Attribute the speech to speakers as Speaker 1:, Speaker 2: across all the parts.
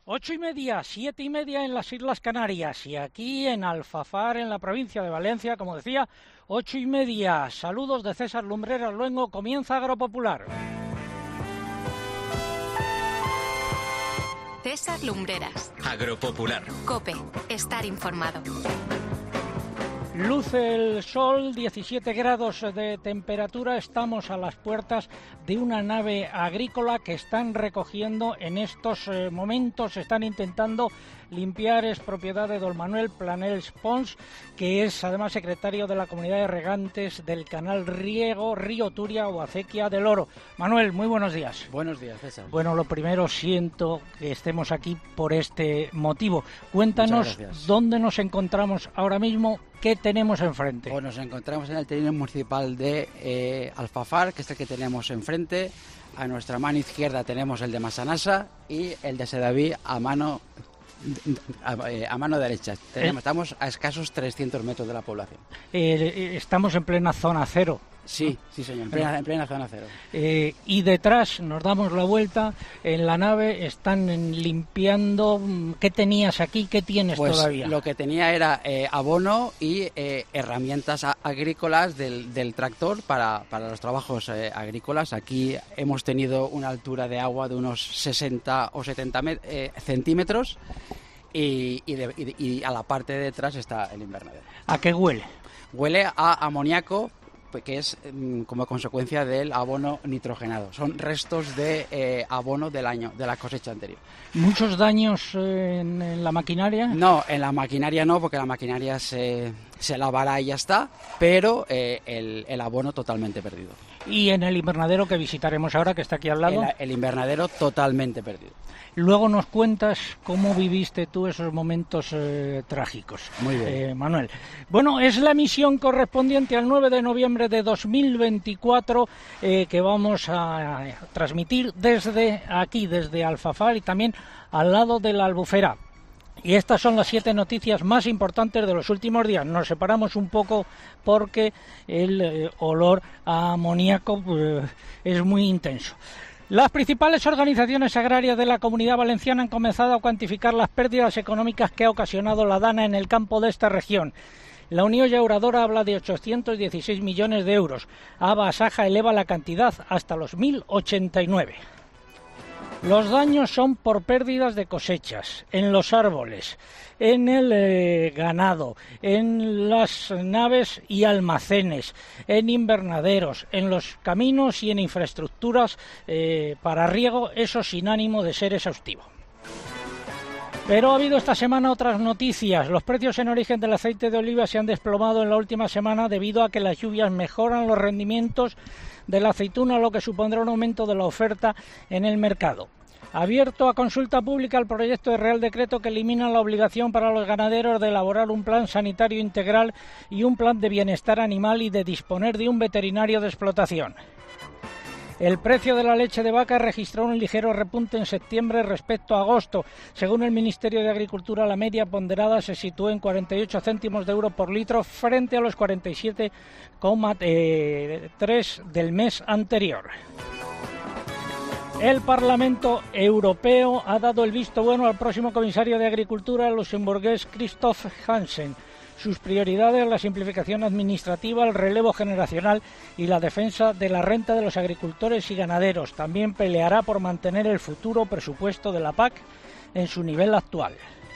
Speaker 1: 8:30, 7:30 en las Islas Canarias y aquí en Alfafar, en la provincia de Valencia, como decía, 8:30. Saludos de César Lumbreras Luengo, comienza Agropopular.
Speaker 2: César Lumbreras.
Speaker 3: Agropopular.
Speaker 2: COPE. Estar informado.
Speaker 1: Luce el sol, 17 grados de temperatura, estamos a las puertas de una nave agrícola que están recogiendo en estos momentos, están intentando limpiar, es propiedad de don Manuel Planels Pons, que es además secretario de la Comunidad de Regantes del Canal Riego Río Turia o Acequia del Oro. Manuel, muy buenos días.
Speaker 4: Buenos días, César.
Speaker 1: Bueno, lo primero, siento que estemos aquí por este motivo. Cuéntanos dónde nos encontramos ahora mismo, qué tenemos enfrente.
Speaker 4: Pues nos encontramos en el terreno municipal de Alfafar, que es el que tenemos enfrente. A nuestra mano izquierda tenemos el de Massanassa y el de Sedaví a mano derecha. Estamos a escasos 300 metros de la población.
Speaker 1: Estamos en plena zona cero.
Speaker 4: Sí, señor, en plena zona cero.
Speaker 1: Y detrás nos damos la vuelta, en la nave están limpiando. ¿Qué tenías aquí? ¿Qué tienes todavía?
Speaker 4: Lo que tenía era abono y herramientas agrícolas del tractor para los trabajos agrícolas. Aquí hemos tenido una altura de agua de unos 60 o 70 centímetros y a la parte de detrás está el invernadero.
Speaker 1: ¿A qué huele?
Speaker 4: Huele a amoníaco, que es como consecuencia del abono nitrogenado. Son restos de abono del año, de la cosecha anterior.
Speaker 1: ¿Muchos daños en la maquinaria?
Speaker 4: No, en la maquinaria no, porque la maquinaria se lavará y ya está, pero el abono totalmente perdido.
Speaker 1: ¿Y en el invernadero que visitaremos ahora, que está aquí al lado?
Speaker 4: El invernadero totalmente perdido.
Speaker 1: Luego nos cuentas cómo viviste tú esos momentos trágicos.
Speaker 4: Muy bien.
Speaker 1: Manuel. Bueno, es la emisión correspondiente al 9 de noviembre de 2024 que vamos a transmitir desde aquí, desde Alfafar y también al lado de la Albufera. Y estas son las 7 noticias más importantes de los últimos días. Nos separamos un poco porque el olor a amoníaco es muy intenso. Las principales organizaciones agrarias de la Comunidad Valenciana han comenzado a cuantificar las pérdidas económicas que ha ocasionado la dana en el campo de esta región. La Unión Llauradora habla de 816 millones de euros. ABA-Saja eleva la cantidad hasta los 1.089. Los daños son por pérdidas de cosechas, en los árboles, en el ganado, en las naves y almacenes, en invernaderos, en los caminos y en infraestructuras para riego, eso sin ánimo de ser exhaustivo. Pero ha habido esta semana otras noticias. Los precios en origen del aceite de oliva se han desplomado en la última semana debido a que las lluvias mejoran los rendimientos de la aceituna, lo que supondrá un aumento de la oferta en el mercado. Abierto a consulta pública el proyecto de Real Decreto que elimina la obligación para los ganaderos de elaborar un plan sanitario integral y un plan de bienestar animal y de disponer de un veterinario de explotación. El precio de la leche de vaca registró un ligero repunte en septiembre respecto a agosto. Según el Ministerio de Agricultura, la media ponderada se situó en 48 céntimos de euro por litro frente a los 47,3 del mes anterior. El Parlamento Europeo ha dado el visto bueno al próximo comisario de Agricultura, el luxemburgués Christoph Hansen. Sus prioridades: la simplificación administrativa, el relevo generacional y la defensa de la renta de los agricultores y ganaderos. También peleará por mantener el futuro presupuesto de la PAC en su nivel actual.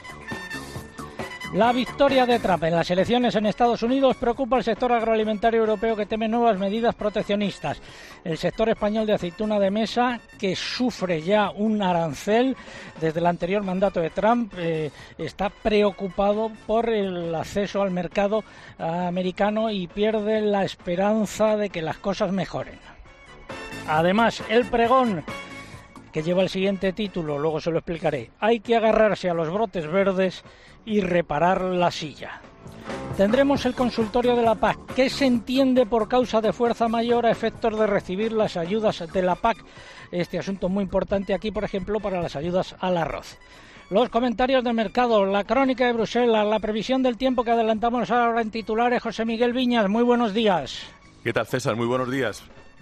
Speaker 1: La victoria de Trump en las elecciones en Estados Unidos preocupa al sector agroalimentario europeo, que teme nuevas medidas proteccionistas. El sector español de aceituna de mesa, que sufre ya un arancel desde el anterior mandato de Trump, está preocupado por el acceso al mercado americano y pierde la esperanza de que las cosas mejoren. Además, el pregón, que lleva el siguiente título, luego se lo explicaré: hay que agarrarse a los brotes verdes y reparar la silla. Tendremos el consultorio de la PAC. ¿Qué se entiende por causa de fuerza mayor a efectos de recibir las ayudas de la PAC? Este asunto muy importante aquí, por ejemplo, para las ayudas al arroz. Los comentarios de mercado, la crónica de Bruselas, la previsión del tiempo que adelantamos ahora en titulares. José Miguel Viñas, muy buenos días.
Speaker 5: ¿Qué tal, César? Muy buenos días.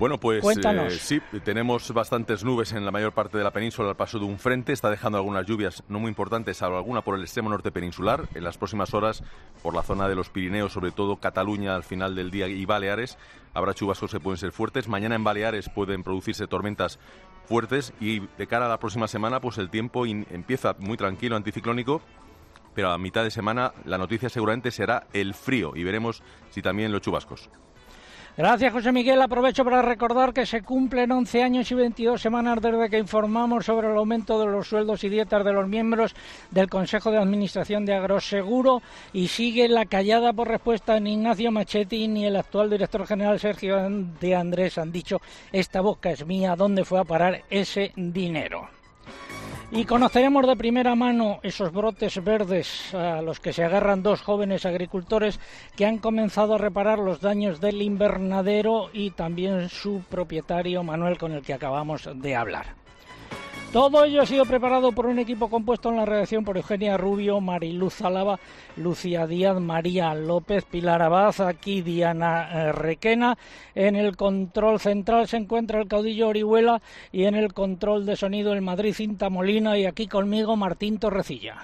Speaker 3: Bueno, pues
Speaker 1: Cuéntanos.
Speaker 3: sí, tenemos bastantes nubes en la mayor parte de la península al paso de un frente. Está dejando algunas lluvias no muy importantes, salvo alguna por el extremo norte peninsular. En las próximas horas, por la zona de los Pirineos, sobre todo Cataluña al final del día y Baleares, habrá chubascos que pueden ser fuertes. Mañana en Baleares pueden producirse tormentas fuertes y de cara a la próxima semana, pues el tiempo empieza muy tranquilo, anticiclónico. Pero a mitad de semana la noticia seguramente será el frío y veremos si también los chubascos.
Speaker 1: Gracias, José Miguel. Aprovecho para recordar que se cumplen 11 años y 22 semanas desde que informamos sobre el aumento de los sueldos y dietas de los miembros del Consejo de Administración de Agroseguro y sigue la callada por respuesta en Ignacio Machetti ni el actual director general Sergio de Andrés han dicho esta boca es mía, ¿dónde fue a parar ese dinero? Y conoceremos de primera mano esos brotes verdes a los que se agarran dos jóvenes agricultores que han comenzado a reparar los daños del invernadero y también su propietario Manuel, con el que acabamos de hablar. Todo ello ha sido preparado por un equipo compuesto en la redacción por Eugenia Rubio, Mariluz Álava, Lucía Díaz, María López, Pilar Abad, aquí Diana Requena. En el control central se encuentra el caudillo Orihuela y en el control de sonido el Madrid Cinta Molina y aquí conmigo Martín Torrecilla.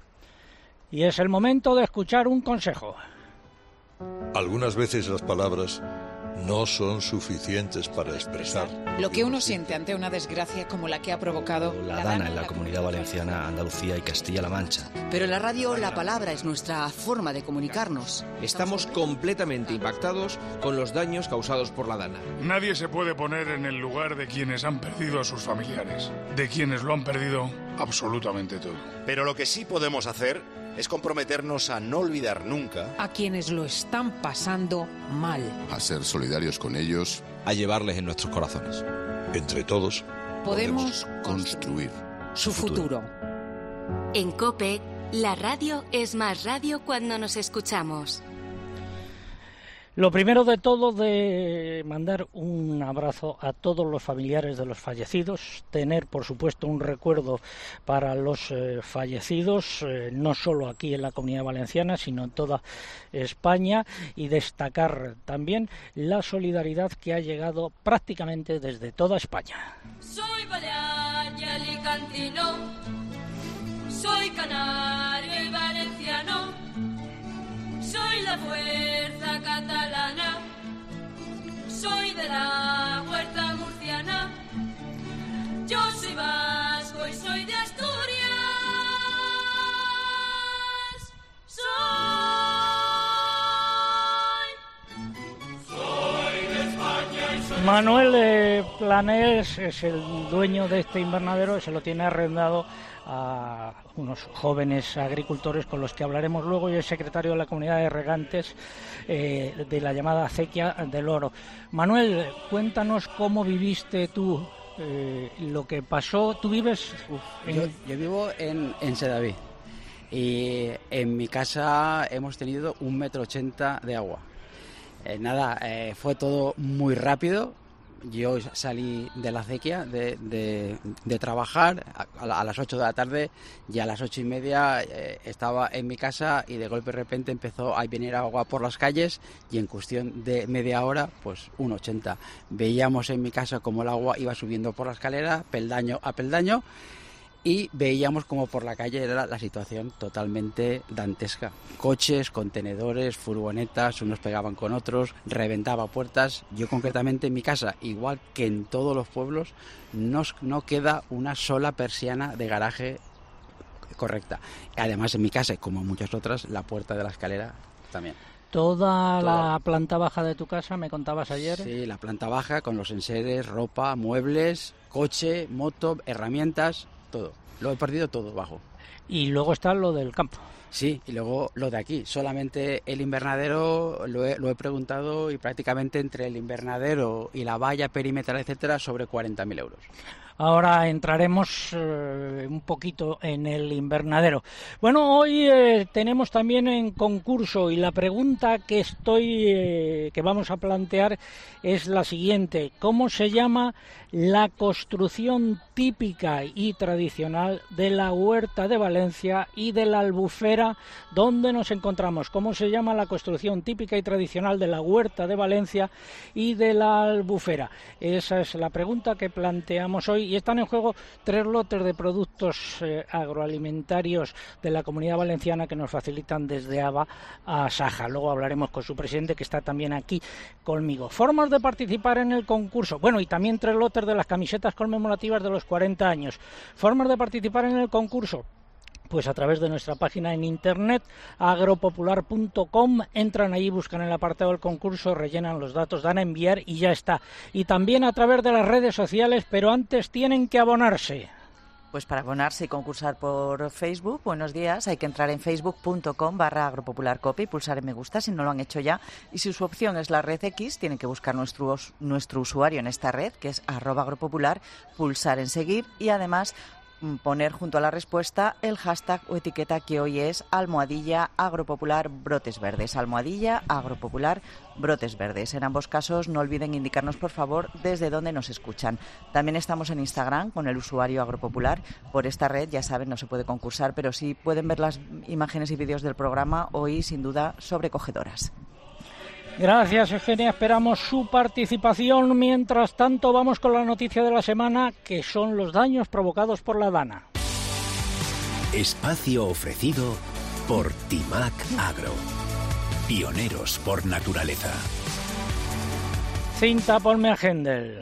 Speaker 1: Y es el momento de escuchar un consejo.
Speaker 5: Algunas veces las palabras no son suficientes para expresar
Speaker 6: lo que uno siente ante una desgracia como la que ha provocado
Speaker 7: la Dana en la Comunidad Valenciana, Andalucía y Castilla-La Mancha.
Speaker 8: Pero en la radio la palabra es nuestra forma de comunicarnos.
Speaker 9: Estamos completamente impactados con los daños causados por la Dana.
Speaker 10: Nadie se puede poner en el lugar de quienes han perdido a sus familiares, de quienes lo han perdido absolutamente todo.
Speaker 11: Pero lo que sí podemos hacer es comprometernos a no olvidar nunca
Speaker 6: a quienes lo están pasando mal,
Speaker 12: a ser solidarios con ellos,
Speaker 7: a llevarles en nuestros corazones.
Speaker 5: Entre todos
Speaker 6: podemos
Speaker 12: construir
Speaker 6: su futuro.
Speaker 2: En COPE, la radio es más radio cuando nos escuchamos.
Speaker 1: Lo primero de todo, de mandar un abrazo a todos los familiares de los fallecidos, tener por supuesto un recuerdo para los fallecidos, no solo aquí en la Comunidad Valenciana, sino en toda España, y destacar también la solidaridad que ha llegado prácticamente desde toda España.
Speaker 13: Soy balear y alicantino, soy canario y valenciano. Soy la fuerza catalana, soy de la huerta murciana, yo soy vasco y soy de Asturias, soy de España y soy
Speaker 1: Manuel Planels es el dueño de este invernadero, se lo tiene arrendado a unos jóvenes agricultores con los que hablaremos luego, y el secretario de la Comunidad de Regantes de la llamada acequia del Oro. Manuel, cuéntanos cómo viviste tú lo que pasó. ¿Tú vives?
Speaker 4: Yo vivo en Sedaví y en mi casa hemos tenido 1,80 m de agua. Fue todo muy rápido. Yo salí de la acequia de trabajar a las 8 de la tarde y a las 8:30 estaba en mi casa y de golpe de repente empezó a venir agua por las calles y en cuestión de media hora, pues 1,80 m. Veíamos en mi casa como el agua iba subiendo por la escalera, peldaño a peldaño, y veíamos como por la calle era la situación totalmente dantesca. Coches, contenedores, furgonetas, unos pegaban con otros, reventaba puertas. Yo concretamente en mi casa, igual que en todos los pueblos, no queda una sola persiana de garaje correcta. Además en mi casa, como en muchas otras, la puerta de la escalera también.
Speaker 1: ¿Toda la planta baja de tu casa, me contabas ayer?
Speaker 4: Sí, la planta baja con los enseres, ropa, muebles, coche, moto, herramientas, todo. Lo he perdido todo bajo.
Speaker 1: Y luego está lo del campo.
Speaker 4: Sí, y luego lo de aquí. Solamente el invernadero lo he preguntado y prácticamente entre el invernadero y la valla perimetral, etcétera, sobre 40.000 euros.
Speaker 1: Ahora entraremos un poquito en el invernadero. Bueno, hoy tenemos también en concurso, y la pregunta que vamos a plantear es la siguiente: ¿cómo se llama la construcción típica y tradicional de la Huerta de Valencia y de la Albufera donde nos encontramos? ¿Cómo se llama la construcción típica y tradicional de la Huerta de Valencia y de la Albufera? Esa es la pregunta que planteamos hoy, y están en juego 3 lotes de productos agroalimentarios de la Comunidad Valenciana que nos facilitan desde Aba a Saja. Luego hablaremos con su presidente, que está también aquí conmigo. Formas de participar en el concurso. Bueno, y también 3 lotes de las camisetas conmemorativas de los 40 años. Formas de participar en el concurso. Pues a través de nuestra página en internet, agropopular.com, entran ahí, buscan el apartado del concurso, rellenan los datos, dan a enviar y ya está. Y también a través de las redes sociales, pero antes tienen que abonarse.
Speaker 14: Pues para abonarse y concursar por Facebook, buenos días, hay que entrar en facebook.com/agropopularcope y pulsar en me gusta si no lo han hecho ya. Y si su opción es la red X, tienen que buscar nuestro usuario en esta red, que es @agropopular, pulsar en seguir y además poner junto a la respuesta el hashtag o etiqueta que hoy es @agropopular_brotes_verdes, @agropopular_brotes_verdes. En ambos casos no olviden indicarnos por favor desde dónde nos escuchan. También estamos en Instagram con el usuario agropopular. Por esta red, ya saben, no se puede concursar, pero sí pueden ver las imágenes y vídeos del programa, hoy sin duda sobrecogedoras.
Speaker 1: Gracias, Eugenia, esperamos su participación. Mientras tanto, vamos con la noticia de la semana, que son los daños provocados por la Dana.
Speaker 15: Espacio ofrecido por Timac Agro. Pioneros por naturaleza.
Speaker 1: Cinta, ponme a Hendel.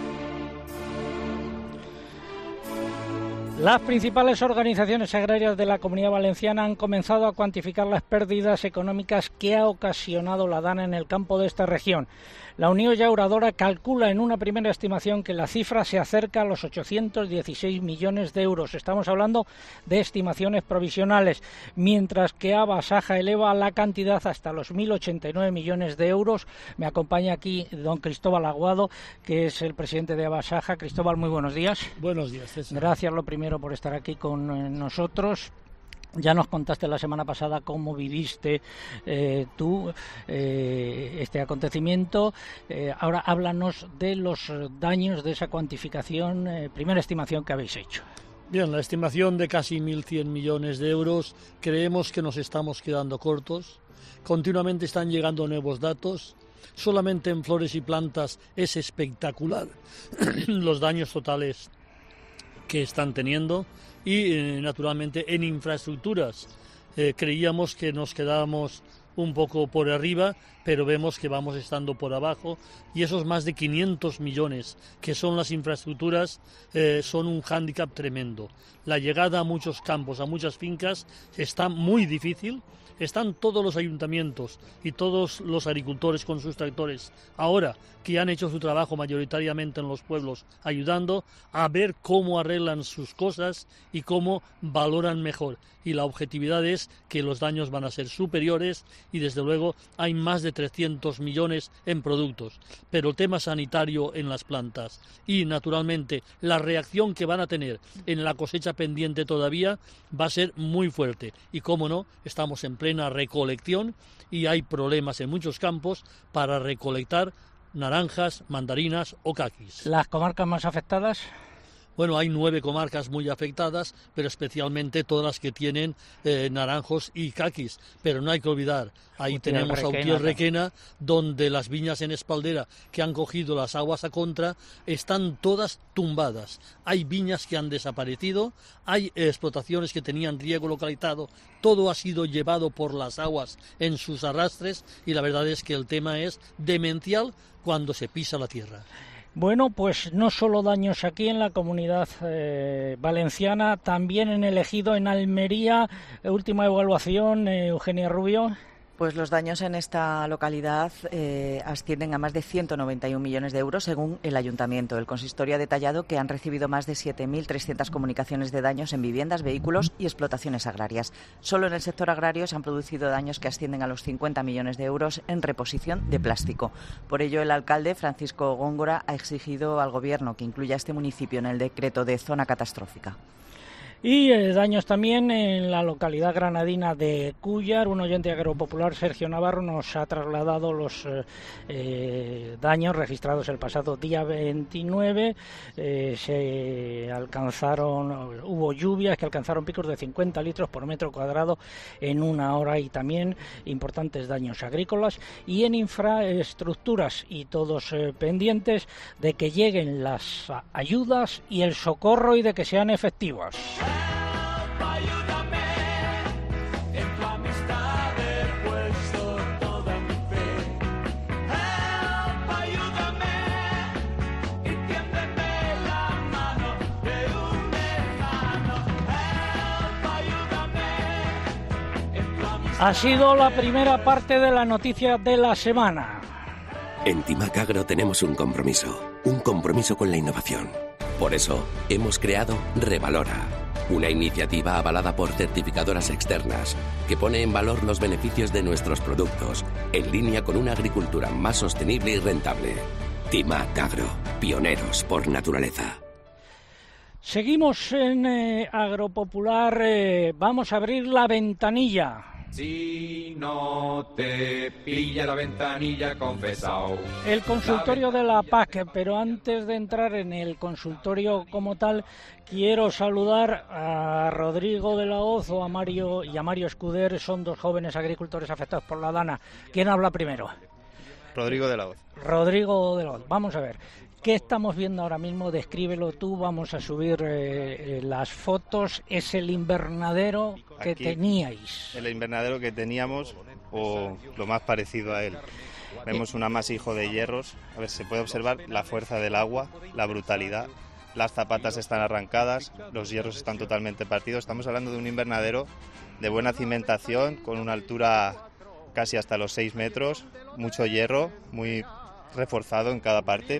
Speaker 1: Las principales organizaciones agrarias de la Comunidad Valenciana han comenzado a cuantificar las pérdidas económicas que ha ocasionado la Dana en el campo de esta región. La Unión Llauradora calcula en una primera estimación que la cifra se acerca a los 816 millones de euros. Estamos hablando de estimaciones provisionales, mientras que Aba Saja eleva la cantidad hasta los 1.089 millones de euros. Me acompaña aquí don Cristóbal Aguado, que es el presidente de Aba Saja. Cristóbal, muy buenos días.
Speaker 16: Buenos días, César.
Speaker 1: Gracias, lo primero, por estar aquí con nosotros. Ya nos contaste la semana pasada cómo viviste tú este acontecimiento. Ahora háblanos de los daños, de esa cuantificación, primera estimación que habéis hecho.
Speaker 16: Bien, la estimación de casi 1.100 millones de euros, creemos que nos estamos quedando cortos. Continuamente están llegando nuevos datos. Solamente en flores y plantas es espectacular los daños totales que están teniendo. Y naturalmente en infraestructuras creíamos que nos quedábamos un poco por arriba, pero vemos que vamos estando por abajo, y esos más de 500 millones que son las infraestructuras son un hándicap tremendo. La llegada a muchos campos, a muchas fincas, está muy difícil. Están todos los ayuntamientos y todos los agricultores con sus tractores, ahora que han hecho su trabajo mayoritariamente en los pueblos, ayudando a ver cómo arreglan sus cosas y cómo valoran mejor. Y la objetividad es que los daños van a ser superiores y desde luego hay más de 300 millones en productos. Pero el tema sanitario en las plantas y naturalmente la reacción que van a tener en la cosecha pendiente todavía va a ser muy fuerte. Y cómo no, estamos en plena recolección y hay problemas en muchos campos para recolectar naranjas, mandarinas o caquis.
Speaker 1: ¿Las comarcas más afectadas?
Speaker 16: Bueno, hay 9 comarcas muy afectadas, pero especialmente todas las que tienen naranjos y caquis. Pero no hay que olvidar, ahí tenemos a Utiel Requena, donde las viñas en espaldera que han cogido las aguas a contra están todas tumbadas. Hay viñas que han desaparecido, hay explotaciones que tenían riego localizado, todo ha sido llevado por las aguas en sus arrastres y la verdad es que el tema es demencial cuando se pisa la tierra.
Speaker 1: Bueno, pues no solo daños aquí en la Comunidad Valenciana, también en el Ejido, en Almería. Última evaluación, Eugenia Rubio.
Speaker 14: Pues los daños en esta localidad ascienden a más de 191 millones de euros, según el Ayuntamiento. El consistorio ha detallado que han recibido más de 7.300 comunicaciones de daños en viviendas, vehículos y explotaciones agrarias. Solo en el sector agrario se han producido daños que ascienden a los 50 millones de euros en reposición de plástico. Por ello, el alcalde, Francisco Góngora, ha exigido al Gobierno que incluya a este municipio en el decreto de zona catastrófica.
Speaker 1: Y daños también en la localidad granadina de Cúllar. Un oyente agropopular, Sergio Navarro, nos ha trasladado los daños registrados el pasado día 29. Hubo lluvias que alcanzaron picos de 50 litros por metro cuadrado en una hora, y también importantes daños agrícolas y en infraestructuras, y todos pendientes de que lleguen las ayudas y el socorro y de que sean efectivas. Ha sido la primera parte de la noticia de la semana.
Speaker 17: En Timac Agro tenemos un compromiso con la innovación. Por eso hemos creado Revalora, una iniciativa avalada por certificadoras externas que pone en valor los beneficios de nuestros productos, en línea con una agricultura más sostenible y rentable. Timac Agro, pioneros por naturaleza.
Speaker 1: Seguimos en Agropopular. Vamos a abrir la ventanilla.
Speaker 18: Si no te pilla la ventanilla, confesao.
Speaker 1: El consultorio de la PAC, pero antes de entrar en el consultorio como tal, quiero saludar a Rodrigo de la Hoz y a Mario Escuder. Son dos jóvenes agricultores afectados por la dana. ¿Quién habla primero?
Speaker 19: Rodrigo de la Hoz.
Speaker 1: Rodrigo de la Hoz. Vamos a ver. ¿Qué estamos viendo ahora mismo? Descríbelo tú, vamos a subir las fotos. Es el invernadero que
Speaker 19: aquí
Speaker 1: teníais.
Speaker 19: El invernadero que teníamos, o lo más parecido a él. Vemos un amasijo de hierros. A ver, se puede observar la fuerza del agua, la brutalidad. Las zapatas están arrancadas, los hierros están totalmente partidos. Estamos hablando de un invernadero de buena cimentación, con una altura casi hasta los 6 metros, mucho hierro, muy reforzado en cada parte,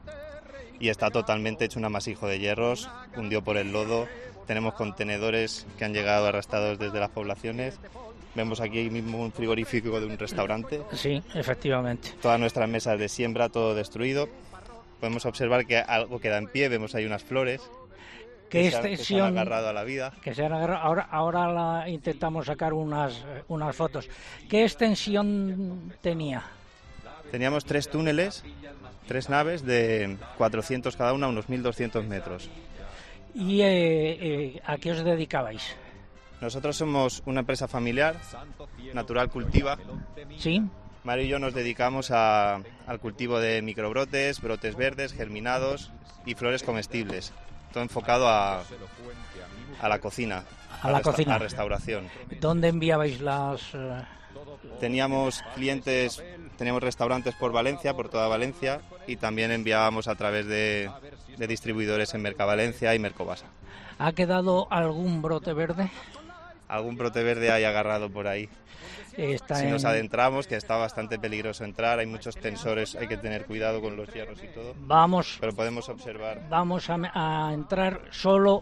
Speaker 19: y está totalmente hecho un amasijo de hierros, hundió por el lodo. Tenemos contenedores que han llegado arrastrados desde las poblaciones. Vemos aquí mismo un frigorífico de un restaurante.
Speaker 1: Sí, efectivamente.
Speaker 19: Todas nuestras mesas de siembra, todo destruido. Podemos observar que algo queda en pie, vemos ahí unas flores que se han agarrado a la vida.
Speaker 1: Que se han agarrado. Ahora intentamos sacar unas fotos. ¿Qué extensión tenía?
Speaker 19: Teníamos 3 túneles, 3 naves de 400 cada una, unos 1.200 metros.
Speaker 1: ¿Y a qué os dedicabais?
Speaker 19: Nosotros somos una empresa familiar, Natural Cultiva.
Speaker 1: ¿Sí?
Speaker 19: Mario y yo nos dedicamos al cultivo de microbrotes, brotes verdes, germinados y flores comestibles. Todo enfocado a la cocina,
Speaker 1: a la
Speaker 19: restauración.
Speaker 1: ¿Dónde enviabais las...?
Speaker 19: Teníamos clientes, teníamos restaurantes por Valencia, por toda Valencia, y también enviábamos a través de distribuidores en Mercavalencia y Mercobasa.
Speaker 1: ¿Ha quedado algún brote verde?
Speaker 19: Algún brote verde hay agarrado por ahí. Si nos adentramos, que está bastante peligroso entrar, hay muchos tensores, hay que tener cuidado con los hierros y todo. Pero podemos observar.
Speaker 1: Vamos a entrar solo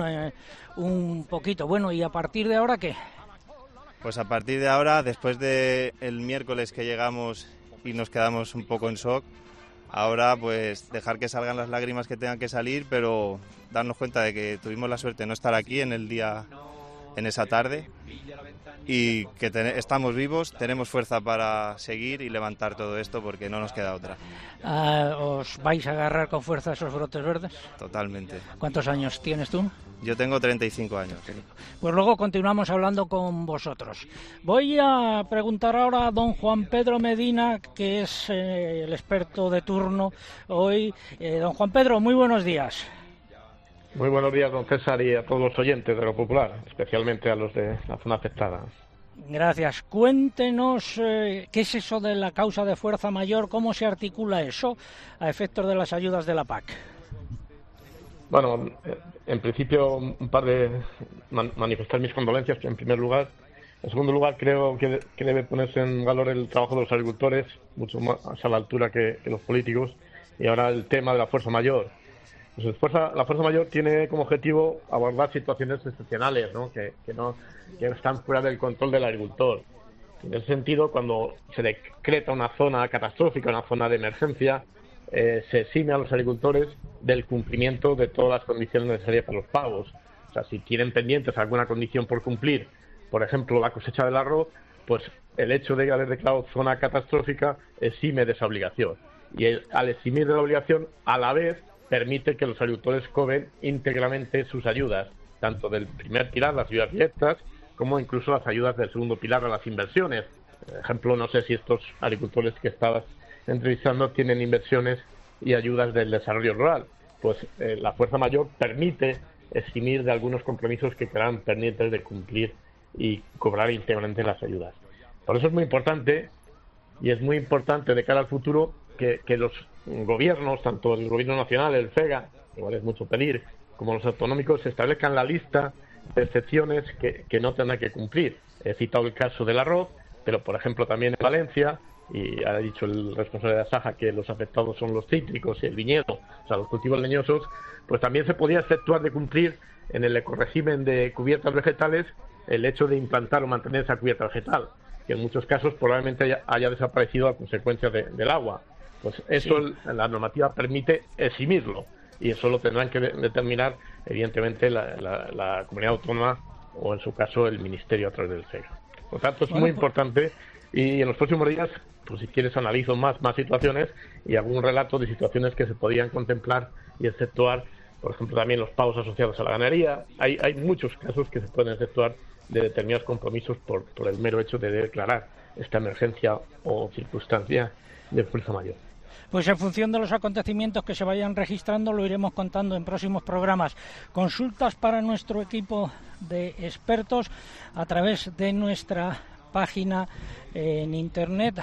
Speaker 1: un poquito. Bueno, ¿y a partir de ahora qué?
Speaker 19: Pues a partir de ahora, después del miércoles que llegamos y nos quedamos un poco en shock, ahora pues dejar que salgan las lágrimas que tengan que salir, pero darnos cuenta de que tuvimos la suerte de no estar aquí en esa tarde, y que estamos vivos, tenemos fuerza para seguir y levantar todo esto, porque no nos queda otra.
Speaker 1: ¿Os vais a agarrar con fuerza a esos brotes verdes?
Speaker 19: Totalmente.
Speaker 1: ¿Cuántos años tienes tú?
Speaker 19: Yo tengo 35 años.
Speaker 1: Pues luego continuamos hablando con vosotros. Voy a preguntar ahora a don Juan Pedro Medina, que es el experto de turno hoy. Don Juan Pedro, muy buenos días.
Speaker 20: Muy buenos días, don César, y a todos los oyentes de Agropopular, especialmente a los de la zona afectada.
Speaker 1: Gracias. Cuéntenos qué es eso de la causa de fuerza mayor, cómo se articula eso a efectos de las ayudas de la PAC.
Speaker 20: Bueno, en principio, manifestar mis condolencias, en primer lugar, En segundo lugar, creo que debe ponerse en valor el trabajo de los agricultores, mucho más a la altura que los políticos. Y ahora el tema de la fuerza mayor. Pues la fuerza mayor tiene como objetivo abordar situaciones excepcionales, ¿no? Que están fuera del control del agricultor. En ese sentido, cuando se decreta una zona catastrófica, una zona de emergencia, se exime a los agricultores del cumplimiento de todas las condiciones necesarias para los pagos. O sea, si tienen pendientes alguna condición por cumplir, por ejemplo, la cosecha del arroz, pues el hecho de haber declarado zona catastrófica exime de esa obligación. Y al eximir de la obligación, a la vez, permite que los agricultores cobren íntegramente sus ayudas, tanto del primer pilar, las ayudas directas, como incluso las ayudas del segundo pilar a las inversiones. Por ejemplo, no sé si estos agricultores que estabas entrevistando tienen inversiones y ayudas del desarrollo rural. Pues la fuerza mayor permite eximir de algunos compromisos que quedan pendientes de cumplir y cobrar íntegramente las ayudas. Por eso es muy importante, y es muy importante de cara al futuro, que los gobiernos, tanto el gobierno nacional, el FEGA, igual es mucho pedir, como los autonómicos, establezcan la lista de excepciones que no tendrán que cumplir. He citado el caso del arroz, pero por ejemplo también en Valencia, y ha dicho el responsable de Asaja que los afectados son los cítricos y el viñedo, o sea, los cultivos leñosos, pues también se podía efectuar de cumplir en el ecorégimen de cubiertas vegetales el hecho de implantar o mantener esa cubierta vegetal, que en muchos casos probablemente haya desaparecido a consecuencia del agua. Pues eso sí. La normativa permite eximirlo, y eso lo tendrán que determinar evidentemente la comunidad autónoma o en su caso el ministerio a través del FEGA. Por tanto, es muy importante, y en los próximos días, pues si quieres analizo más situaciones y hago un relato de situaciones que se podían contemplar y exceptuar, por ejemplo también los pagos asociados a la ganadería. Hay muchos casos que se pueden exceptuar de determinados compromisos por el mero hecho de declarar esta emergencia o circunstancia de fuerza mayor.
Speaker 1: Pues en función de los acontecimientos que se vayan registrando lo iremos contando en próximos programas. Consultas para nuestro equipo de expertos a través de nuestra página en internet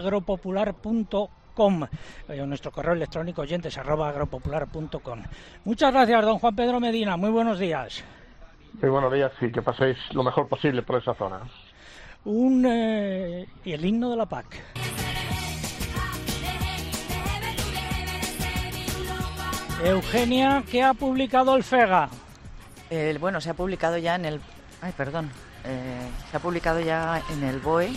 Speaker 1: agropopular.com, nuestro correo electrónico oyentes@agropopular.com. Muchas gracias, don Juan Pedro Medina. Muy buenos días.
Speaker 20: Muy buenos días y que paséis lo mejor posible por esa zona.
Speaker 1: Y el himno de la PAC. Eugenia, ¿qué ha publicado el FEGA?
Speaker 14: Bueno, se ha publicado ya en el... se ha publicado ya en el BOE.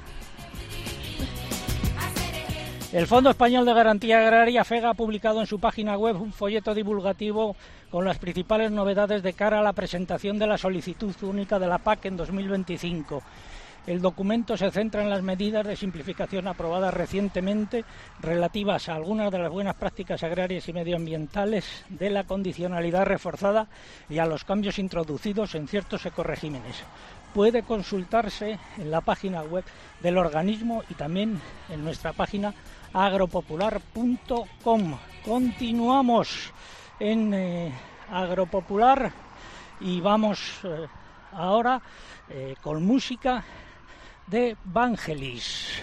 Speaker 1: El Fondo Español de Garantía Agraria, FEGA, ha publicado en su página web un folleto divulgativo con las principales novedades de cara a la presentación de la solicitud única de la PAC en 2025. El documento se centra en las medidas de simplificación aprobadas recientemente relativas a algunas de las buenas prácticas agrarias y medioambientales, de la condicionalidad reforzada y a los cambios introducidos en ciertos ecoregímenes. Puede consultarse en la página web del organismo y también en nuestra página agropopular.com. Continuamos en Agropopular y vamos ahora con música de Vangelis.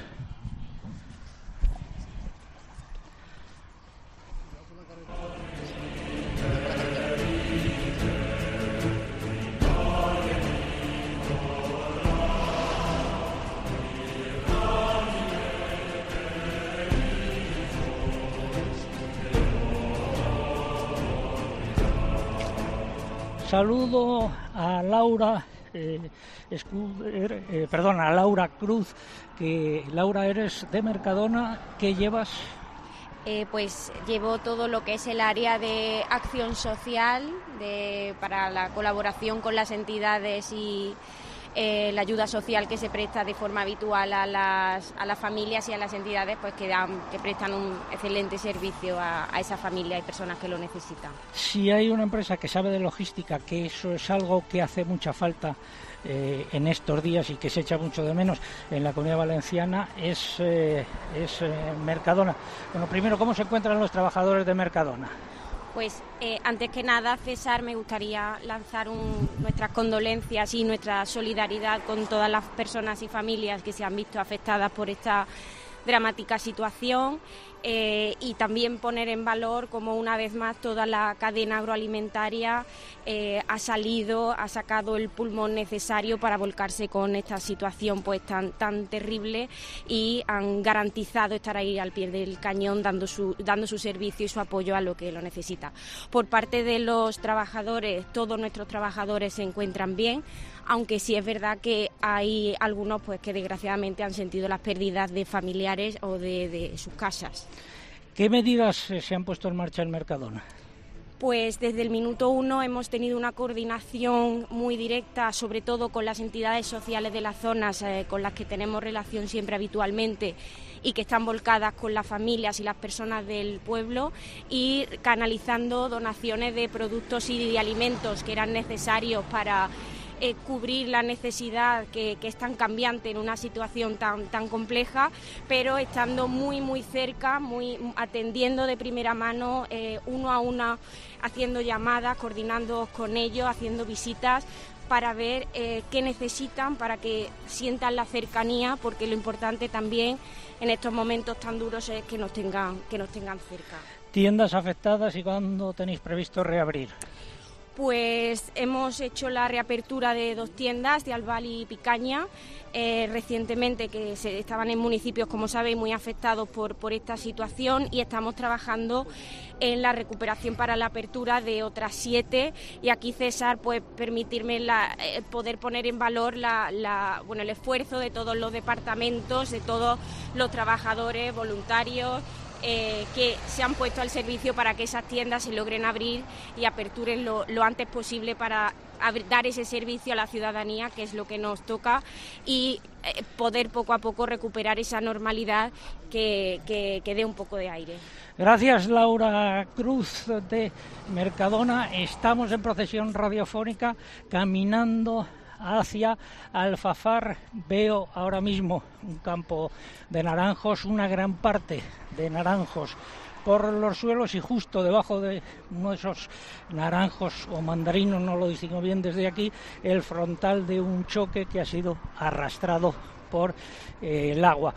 Speaker 1: Saludo a Laura a Laura Cruz, que Laura, eres de Mercadona. ¿Qué llevas?
Speaker 21: Pues llevo todo lo que es el área de acción social, para la colaboración con las entidades y la ayuda social que se presta de forma habitual a las familias y a las entidades, pues que prestan un excelente servicio a esa familia y personas que lo necesitan. Si hay una empresa que sabe de logística, que eso es algo que hace mucha falta en estos días y que se echa mucho de menos en la Comunidad Valenciana, es Mercadona. Bueno, primero, ¿cómo se encuentran los trabajadores de Mercadona? Pues antes que nada, César, me gustaría lanzar nuestras condolencias y nuestra solidaridad con todas las personas y familias que se han visto afectadas por esta dramática situación. Y también poner en valor como una vez más toda la cadena agroalimentaria ha sacado el pulmón necesario para volcarse con esta situación pues tan terrible, y han garantizado estar ahí al pie del cañón dando su servicio y su apoyo a lo que lo necesita. Por parte de los trabajadores, todos nuestros trabajadores se encuentran bien, aunque sí es verdad que hay algunos pues que desgraciadamente han sentido las pérdidas de familiares o de sus casas.
Speaker 1: ¿Qué medidas se han puesto en marcha en Mercadona?
Speaker 21: Pues desde el minuto 1 hemos tenido una coordinación muy directa, sobre todo con las entidades sociales de las zonas con las que tenemos relación siempre habitualmente y que están volcadas con las familias y las personas del pueblo, y canalizando donaciones de productos y de alimentos que eran necesarios para cubrir la necesidad que es tan cambiante en una situación tan compleja, pero estando muy cerca, atendiendo de primera mano, uno a uno, haciendo llamadas, coordinando con ellos, haciendo visitas para ver qué necesitan, para que sientan la cercanía, porque lo importante también en estos momentos tan duros es que nos tengan cerca.
Speaker 1: ¿Tiendas afectadas y cuándo tenéis previsto reabrir?
Speaker 21: Pues hemos hecho la reapertura de 2 tiendas, de Albal y Picaña, recientemente, que estaban en municipios, como sabéis, muy afectados por esta situación, y estamos trabajando en la recuperación para la apertura de otras 7, y aquí, César, pues permitirme poder poner en valor el esfuerzo de todos los departamentos, de todos los trabajadores, voluntarios, que se han puesto al servicio para que esas tiendas se logren abrir y aperturen lo antes posible para dar ese servicio a la ciudadanía, que es lo que nos toca, y poder poco a poco recuperar esa normalidad que dé un poco de aire.
Speaker 1: Gracias, Laura Cruz de Mercadona. Estamos en procesión radiofónica caminando hacia Alfafar. Veo ahora mismo un campo de naranjos, una gran parte de naranjos por los suelos, y justo debajo de uno de esos naranjos o mandarinos, no lo distingo bien desde aquí, el frontal de un choque que ha sido arrastrado por el agua.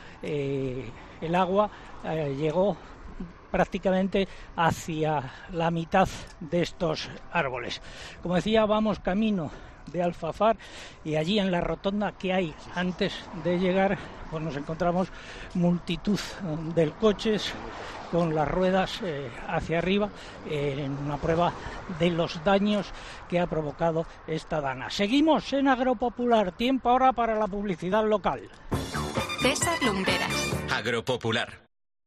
Speaker 1: El agua llegó prácticamente hacia la mitad de estos árboles. Como decía, vamos camino de Alfafar, y allí en la rotonda que hay antes de llegar, pues nos encontramos multitud de coches con las ruedas hacia arriba, en una prueba de los daños que ha provocado esta dana. Seguimos en Agropopular, tiempo ahora para la publicidad local.
Speaker 2: César Lumbreras.
Speaker 15: Agropopular.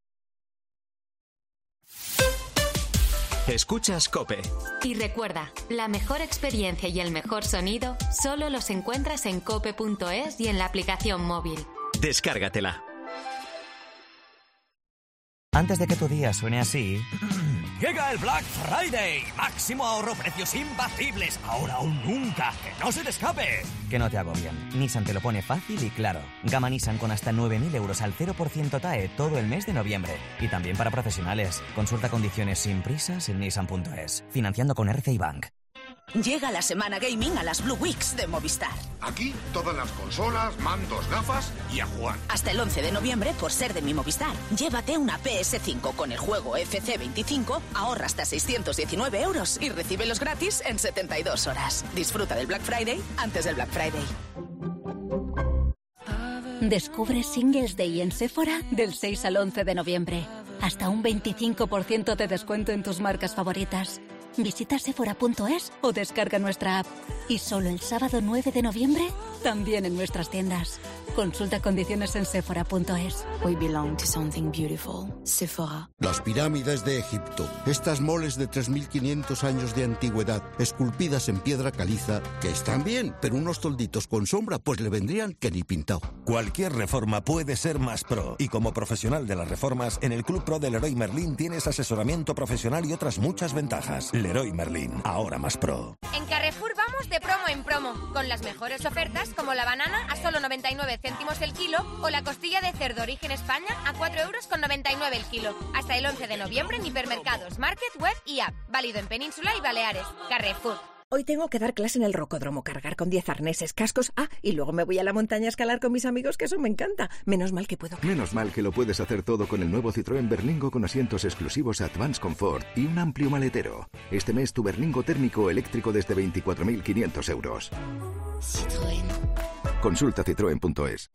Speaker 15: Escuchas COPE.
Speaker 2: Y recuerda, la mejor experiencia y el mejor sonido solo los encuentras en cope.es y en la aplicación móvil.
Speaker 15: Descárgatela.
Speaker 3: Antes de que tu día suene así...
Speaker 22: Llega el Black Friday. Máximo ahorro, precios imbatibles. Ahora o nunca. Que no se te escape.
Speaker 3: Que no te agobien. Nissan te lo pone fácil y claro. Gama Nissan con hasta 9.000 euros al 0% TAE todo el mes de noviembre. Y también para profesionales. Consulta condiciones sin prisas en nissan.es. Financiando con RCI Bank.
Speaker 8: Llega la semana gaming a las Blue Weeks de Movistar.
Speaker 23: Aquí todas las consolas, mandos, gafas y a jugar.
Speaker 8: Hasta el 11 de noviembre, por ser de mi Movistar, llévate una PS5 con el juego FC25, ahorra hasta 619 euros y recíbelos gratis en 72 horas. Disfruta del Black Friday antes del Black Friday.
Speaker 24: Descubre Singles Day en Sephora del 6 al 11 de noviembre. Hasta un 25% de descuento en tus marcas favoritas. Visita sephora.es o descarga nuestra app. Y solo el sábado 9 de noviembre, también en nuestras tiendas. Consulta condiciones en sephora.es.
Speaker 25: We belong to something beautiful. Sephora.
Speaker 26: Las pirámides de Egipto. Estas moles de 3.500 años de antigüedad, esculpidas en piedra caliza, que están bien, pero unos tolditos con sombra pues le vendrían que ni pintado.
Speaker 27: Cualquier reforma puede ser más pro. Y como profesional de las reformas, en el Club Pro de Leroy Merlin tienes asesoramiento profesional y otras muchas ventajas. Leroy Merlin, ahora más pro.
Speaker 28: En Carrefour vamos de promo en promo, con las mejores ofertas como la banana a solo 99 céntimos el kilo o la costilla de cerdo origen España a 4,99 € el kilo. Hasta el 11 de noviembre en hipermercados, market, web y app. Válido en Península y Baleares. Carrefour.
Speaker 5: Hoy tengo que dar clase en el rocódromo, cargar con 10 arneses, cascos. Y luego me voy a la montaña a escalar con mis amigos, que eso me encanta. Menos mal que puedo.
Speaker 6: Menos mal que lo puedes hacer todo con el nuevo Citroën Berlingo con asientos exclusivos Advance Comfort y un amplio maletero. Este mes tu Berlingo térmico eléctrico desde 24.500 euros.
Speaker 25: Citroën.
Speaker 6: Consulta citroen.es.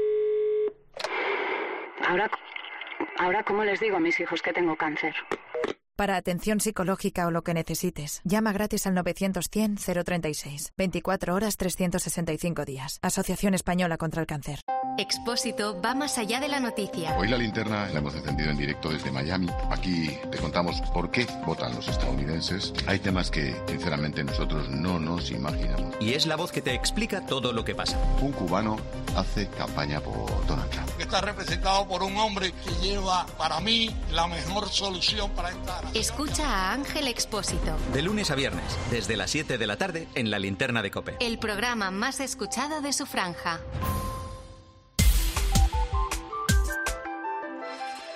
Speaker 7: Ahora, ¿cómo les digo a mis hijos que tengo cáncer?
Speaker 9: Para atención psicológica o lo que necesites, llama gratis al 900-100-036. 24 horas, 365 días. Asociación Española contra el Cáncer.
Speaker 2: Expósito va más allá de la noticia.
Speaker 23: Hoy la linterna la hemos encendido en directo desde Miami. Aquí te contamos por qué votan los estadounidenses. Hay temas que, sinceramente, nosotros no nos imaginamos.
Speaker 15: Y es la voz que te explica todo lo que pasa.
Speaker 23: Un cubano hace campaña por Donald Trump.
Speaker 10: Está representado por un hombre que lleva, para mí, la mejor solución para esta nación.
Speaker 2: Escucha a Ángel Expósito.
Speaker 15: De lunes a viernes, desde las 7 de la tarde, en la linterna de COPE.
Speaker 2: El programa más escuchado de su franja.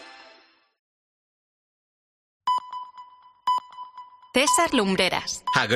Speaker 2: César Lumbreras.